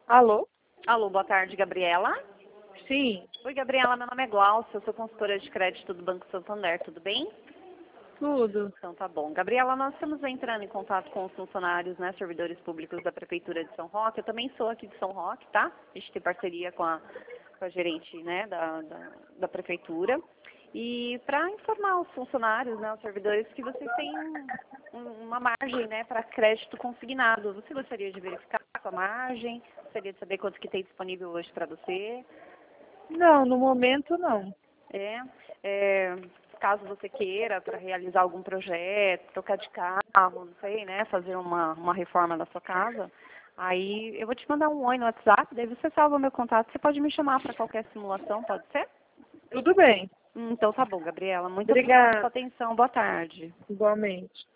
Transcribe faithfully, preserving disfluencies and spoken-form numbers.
Alô? Alô, boa tarde, Gabriela. Sim, Oi, Gabriela, meu nome é Glaucia, eu sou consultora de crédito do Banco Santander, tudo bem? tudo. Então tá bom. Gabriela, nós estamos entrando em contato com os funcionários, né, servidores públicos da Prefeitura de São Roque. Eu também sou aqui de São Roque, tá? A gente tem parceria com a, com a gerente, né, da, da, da Prefeitura. E para informar os funcionários, né, os servidores, que vocês têm um- uma margem, né, para crédito consignado. Você gostaria de verificar a margem? Gostaria de saber quanto que tem disponível hoje para você? Não, no momento não. É, é, caso você queira para realizar algum projeto, trocar de carro, não sei, né, fazer uma, uma reforma da sua casa, aí eu vou te mandar um oi no WhatsApp, daí você salva o meu contato, você pode me chamar para qualquer simulação, pode ser? Tudo bem. Hum, Então tá bom, Gabriela, muito obrigada pela sua Obrigada. atenção, boa tarde. Igualmente.